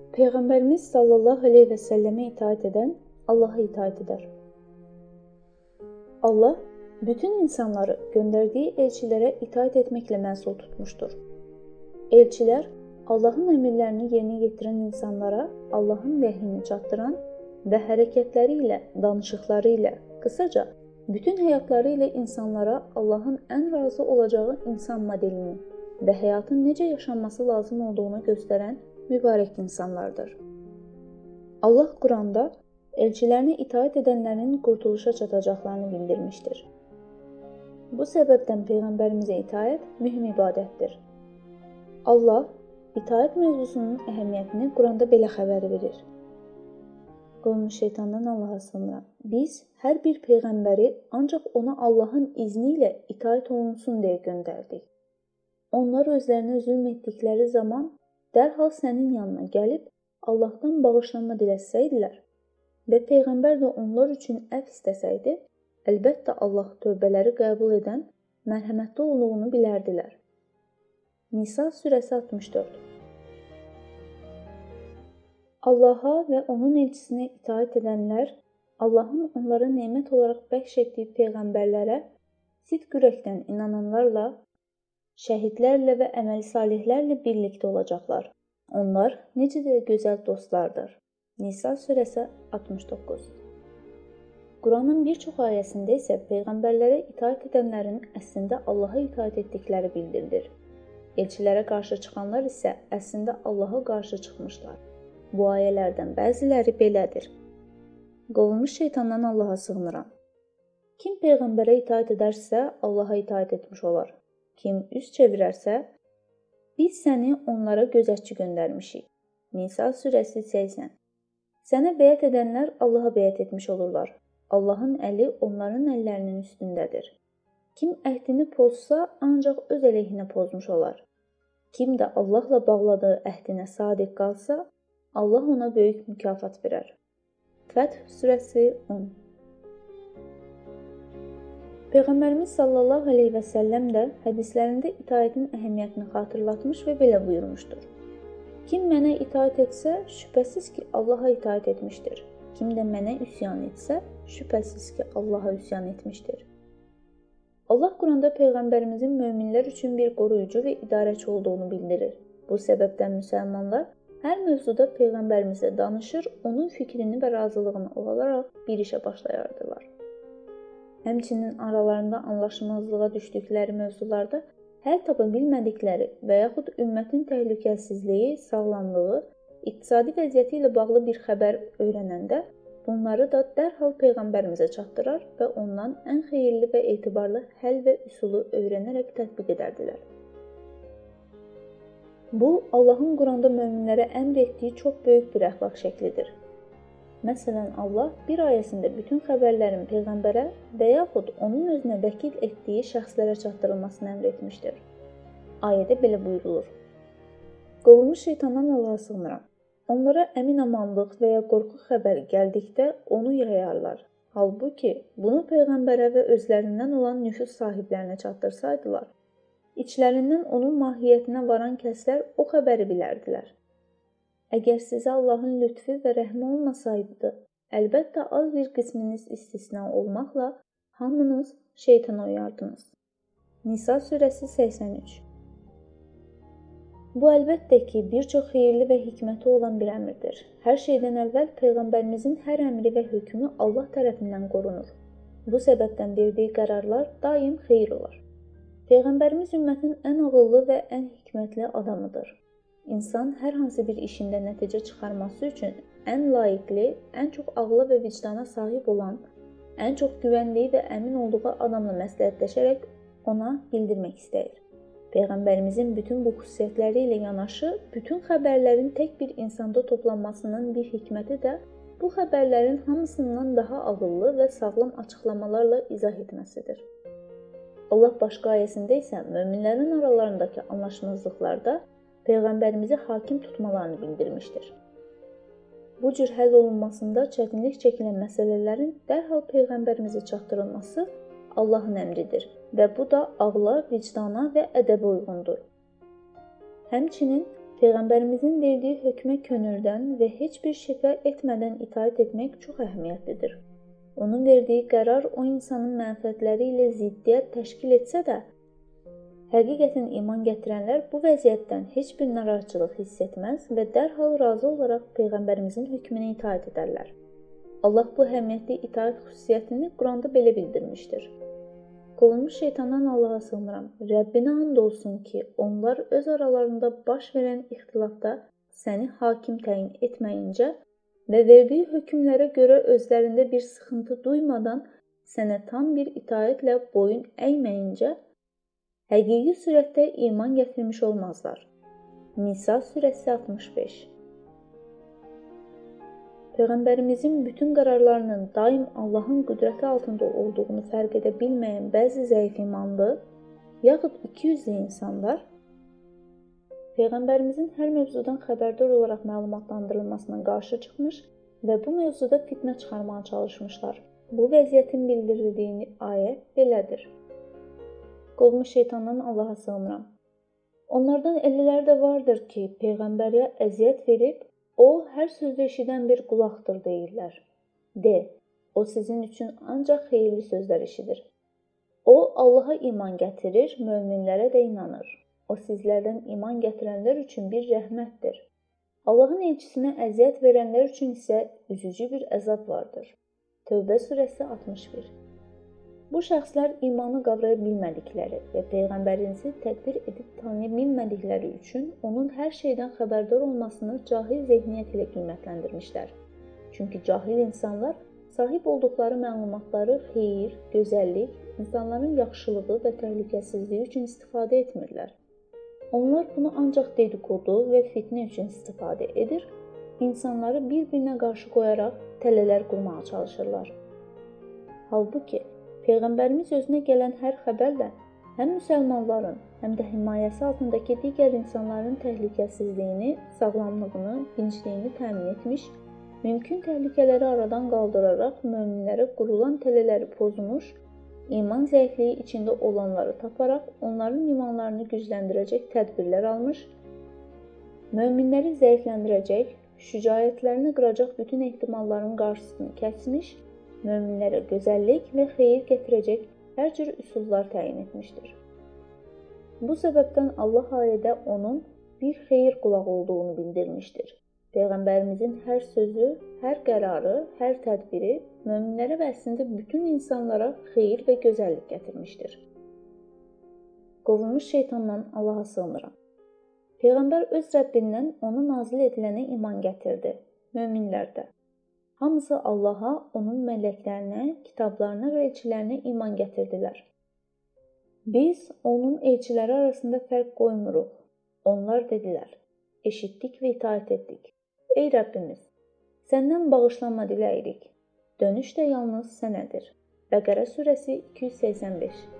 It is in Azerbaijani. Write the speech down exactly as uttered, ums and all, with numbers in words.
Peyğəmbərimiz sallallahu aleyhi və səlləmə itaat edən Allaha itaat edər. Allah bütün insanları göndərdiyi elçilərə itaat etməklə məsul tutmuşdur. Elçilər Allahın əmrlərini yerinə yetirən insanlara Allahın vəhyini çatdıran və hərəkətləri ilə, danışıqları ilə, qısaca bütün həyatları ilə insanlara Allahın ən razı olacağı insan modelini və həyatın necə yaşanması lazım olduğunu göstərən mübarək insanlardır. Allah Quranda elçilərinə itaat edənlərin qurtuluşa çatacaqlarını bildirmişdir. Bu səbəbdən Peyğəmbərimizə itaət mühüm ibadətdir. Allah itaət mövzusunun əhəmiyyətini Quranda belə xəbər verir. Qovmuş şeytandan Allaha sığınıram. Biz hər bir Peyğəmbəri ancaq ona Allahın izni ilə itaət olunsun deyə göndərdik. Onlar özlərinə zülm etdikləri zaman dərhal sənin yanına gəlib Allahdan bağışlanma diləsəydilər və Peyğəmbər də onlar üçün əfv istəsəydi, əlbəttə Allah tövbələri qəbul edən, mərhəmətli olduğunu bilərdilər. Nisa surəsi altmış dörd. Allaha və onun elçisinə itaat edənlər, Allahın onlara nemət olaraq bəxş etdiyi peyğəmbərlərə sidq ürəkdən inananlarla, şəhidlərlə və əməli salihlərlə birlikdə olacaqlar. Onlar necə də gözəl dostlardır. Nisa surəsi altmış doqquz. Quranın bir çox ayəsində isə peyğəmbərlərə itaat edənlərin əslində Allaha itaat etdikləri bildirilir. Elçilərə qarşı çıxanlar isə əslində Allaha qarşı çıxmışlar. Bu ayələrdən bəziləri belədir. Qovulmuş şeytandan Allaha sığınıram. Kim peyğəmbərə itaat edərsə, Allaha itaat etmiş olar. Kim üz çevirərsə, biz səni onlara gözətçi göndərmişik. Nisa surəsi səksən. Sənə bəyət edənlər Allaha bəyət etmiş olurlar. Allahın əli onların əllərinin üstündədir. Kim əhdini pozsa, ancaq öz əleyhinə pozmuş olar. Kim də Allahla bağladığı əhdinə sadiq qalsa, Allah ona böyük mükafat verər. Fəth surəsi on. Peyğəmbərimiz sallallahu aleyhi və səlləm də hədislərində itaətin əhəmiyyətini xatırlatmış və belə buyurmuşdur. Kim mənə itaət etsə, şübhəsiz ki, Allaha itaət etmişdir. Kim də mənə üsyan etsə, şübhəsiz ki, Allaha üsyan etmişdir. Allah Quranda Peyğəmbərimizin möminlər üçün bir qoruyucu və idarəçi olduğunu bildirir. Bu səbəbdən müsəlmanlar hər mövzuda Peyğəmbərimizə danışır, onun fikrini və razılığını olaraq bir işə başlayardılar. Həmçinin aralarında anlaşmazlığa düşdükləri mövzularda həll tapa bilmədikləri və yaxud ümmətin təhlükəsizliyi, sağlamlığı, iqtisadi vəziyyəti ilə bağlı bir xəbər öyrənəndə bunları da dərhal Peyğəmbərimizə çatdırar və ondan ən xeyirli və etibarlı həll və üsulu öyrənərək tətbiq edərdilər. Bu, Allahın Quranda möminlərə əmr etdiyi çox böyük bir əxlaq şəklidir. Məsələn, Allah bir ayəsində bütün xəbərlərin Peyğəmbərə və yaxud onun özünə vəkil etdiyi şəxslərə çatdırılmasını əmr etmişdir. Ayədə belə buyurulur. Qovulmuş şeytandan Allaha sığınıram. Onlara əmin-amanlıq və ya qorxu xəbəri gəldikdə onu yayarlar. Halbuki, bunu Peyğəmbərə və özlərindən olan nüfuz sahiblərinə çatdırsaydılar, içlərindən onun mahiyyətinə varan kəslər o xəbəri bilərdilər. Əgər sizə Allahın lütfü və rəhmi olmasaydı, əlbəttə az bir qisminiz istisna olmaqla hamınız şeytana uyardınız. Nisa surəsi səksən üç. Bu əlbəttə ki, bir çox xeyirli və hikməti olan bir əmrdir. Hər şeydən əvvəl Peyğəmbərimizin hər əmri və hökmü Allah tərəfindən qorunur. Bu səbəbdən verdiyi qərarlar daim xeyir olar. Peyğəmbərimiz ümmətin ən ağıllı və ən hikmətli adamıdır. İnsan hər hansı bir işində nəticə çıxarması üçün ən layiqli, ən çox ağla və vicdana sahib olan, ən çox güvəndiyi və əmin olduğu adamla məsləhətləşərək ona bildirmək istəyir. Peyğəmbərimizin bütün bu xüsusiyyətləri ilə yanaşı, bütün xəbərlərin tək bir insanda toplanmasının bir hikməti də bu xəbərlərin hamısından daha ağıllı və sağlam açıqlamalarla izah etməsidir. Allah başqa ayəsində isə möminlərin aralarındakı anlaşmazlıqlarda Peyğəmbərimizi hakim tutmalarını bildirmişdir. Bu cür həll olunmasında çətinlik çəkilən məsələlərin dərhal Peyğəmbərimizə çatdırılması Allahın əmridir və bu da ağla, vicdana və ədəbə uyğundur. Həmçinin Peyğəmbərimizin verdiyi hökmə könüldən və heç bir şübhə etmədən itaat etmək çox əhəmiyyətlidir. Onun verdiyi qərar o insanın mənfəətləri ilə ziddiyyət təşkil etsə də, həqiqətən iman gətirənlər bu vəziyyətdən heç bir narahatçılıq hiss etməz və dərhal razı olaraq Peyğəmbərimizin hökmünə itaat edərlər. Allah bu əhəmiyyətli itaat xüsusiyyətini Quranda belə bildirmişdir. Qovulmuş şeytandan Allaha sığınıram. Rəbbinə and olsun ki, onlar öz aralarında baş verən ixtilafda səni hakim təyin etməyincə və verdiyi hökmlərə görə özlərində bir sıxıntı duymadan sənə tam bir itaətlə boyun əyməyincə həqiqi surətdə iman gətirmiş olmazlar. Nisa surəsi altmış beş. Peyğəmbərimizin bütün qərarlarının daim Allahın qüdrəti altında olduğunu fərq edə bilməyən bəzi zəif imanlı, yaxud ikiyüzlü insanlar, Peyğəmbərimizin hər mövzudan xəbərdar olaraq məlumatlandırılmasına qarşı çıxmış və bu mövzuda fitnə çıxarmağa çalışmışlar. Bu vəziyyətin bildirildiyi ayət belədir. Qovmuş şeytandan Allaha sığınıram. Onlardan elələri də vardır ki, Peyğəmbərə əziyyət verib, o, hər sözü eşidən bir qulaqdır deyirlər. De, o sizin üçün ancaq xeyirli sözlər eşidir. O, Allaha iman gətirir, möminlərə də inanır. O, sizlərdən iman gətirənlər üçün bir rəhmətdir. Allahın elçisinə əziyyət verənlər üçün isə üzücü bir əzab vardır. Tövbə surəsi altmış bir. Bu şəxslər imanı qavraya bilmədikləri və Peyğəmbərinizi təqdir edib tanıya bilmədikləri üçün onun hər şeydən xəbərdar olmasını cahil zehniyyət ilə qiymətləndirmişlər. Çünki cahil insanlar sahib olduqları məlumatları xeyir, gözəllik, insanların yaxşılığı və təhlükəsizliyi üçün istifadə etmirlər. Onlar bunu ancaq dedikodu və fitnə üçün istifadə edir, insanları bir-birinə qarşı qoyaraq tələlər qurmağa çalışırlar. Halbuki, Peyğəmbərimiz özünə gələn hər xəbərlə həm müsəlmanların, həm də himayəsi altındakı digər insanların təhlükəsizliyini, sağlamlığını, dincliyini təmin etmiş, mümkün təhlükələri aradan qaldıraraq möminlərə qurulan tələləri pozmuş, iman zəifliyi içində olanları taparaq onların imanlarını gücləndirəcək tədbirlər almış, möminləri zəifləndirəcək, şücaətlərini qıracaq bütün ehtimalların qarşısını kəsmiş, möminlərə gözəllik və xeyir gətirəcək hər cür üsullar təyin etmişdir. Bu səbəbdən Allah ayədə onun bir xeyir qulağı olduğunu bildirmişdir. Peyğəmbərimizin hər sözü, hər qərarı, hər tədbiri möminlərə və əslində bütün insanlara xeyir və gözəllik gətirmişdir. Qovulmuş şeytandan Allaha sığınıram. Peyğəmbər öz Rəbbindən ona nazil edilənə iman gətirdi, möminlər də. Hamısı Allaha, onun mələklərinə, kitablarına və elçilərinə iman gətirdilər. Biz onun elçiləri arasında fərq qoymuruq. Onlar dedilər, eşitdik və itaat etdik. Ey Rəbbimiz, səndən bağışlanma diləyirik. Dönüş də yalnız sənədir. Bəqərə surəsi iki yüz səksən beş.